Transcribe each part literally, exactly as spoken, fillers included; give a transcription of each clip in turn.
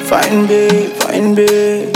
Fine babe, fine babe.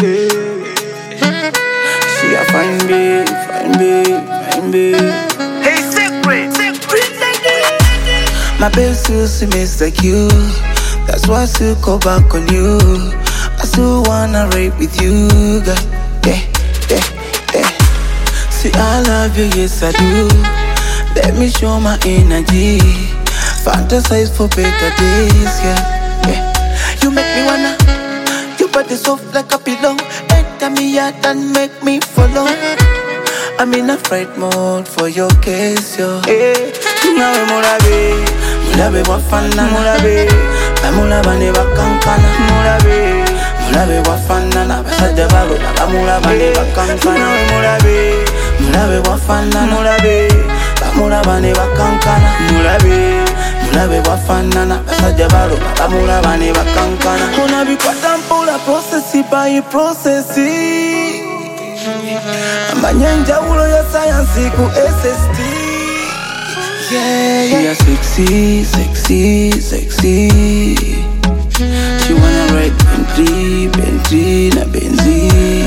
She a fine babe, fine babe, fine babe. Hey, secret, secret, secret. My babe still see me like you. That's why I still call back on you. I still wanna rape with you, girl. Yeah, yeah, yeah. See, I love you, yes I do. Let me show my energy. Fantasize for better days, yeah, yeah. You make me wanna. Your body soft like a pillow. Enter me out and make me follow. I'm in a fright mode for your case, yo. Hey, now I'm mulabe, mulabe wafana, mulabe. I'm mulabane bakankana, mulabe, mulabe wafana na basaja balo, I'm mulabane bakankana, mulabe, mulabe wafana, mulabe, I'm mulabane bakankana, mulabe, mulabe wafana na basaja balo, I'm mulabane bakankana. Una bi kwa tampo la processi by processi. Amanyanja ulo ya science ku S S T. Yeah, yeah. She a sexy, sexy, sexy. She wanna ride Bentley, Bentley na Benzi.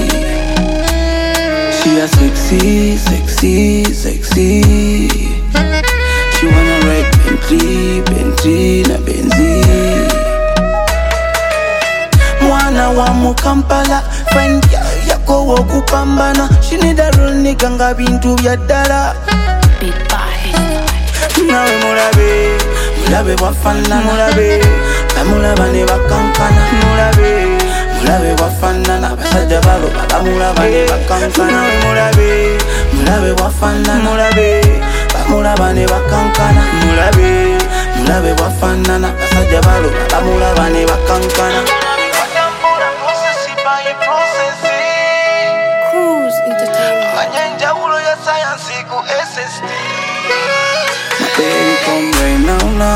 She a sexy, sexy, sexy. She wanna ride Bentley, Bentley na Benzi. Mwana wa Mukampala, friend yako wokupambana. She need a real nigga nga bintu bya ddala. Big body. Nawe mulabe, mulabe wafana, mulabe. Bamulabane bakankana, mulabe. Mulabe wafana na basaja balo, bamulabane bakankana. Nawe mulabe, mulabe wafana, mulabe. Bamulabane bakankana, mulabe. Mulabe wafana na basaja balo, bamulabane bakankana. Cruise Entertainment. Manyanja ulo ya science ku S S T. My baby come right now, now.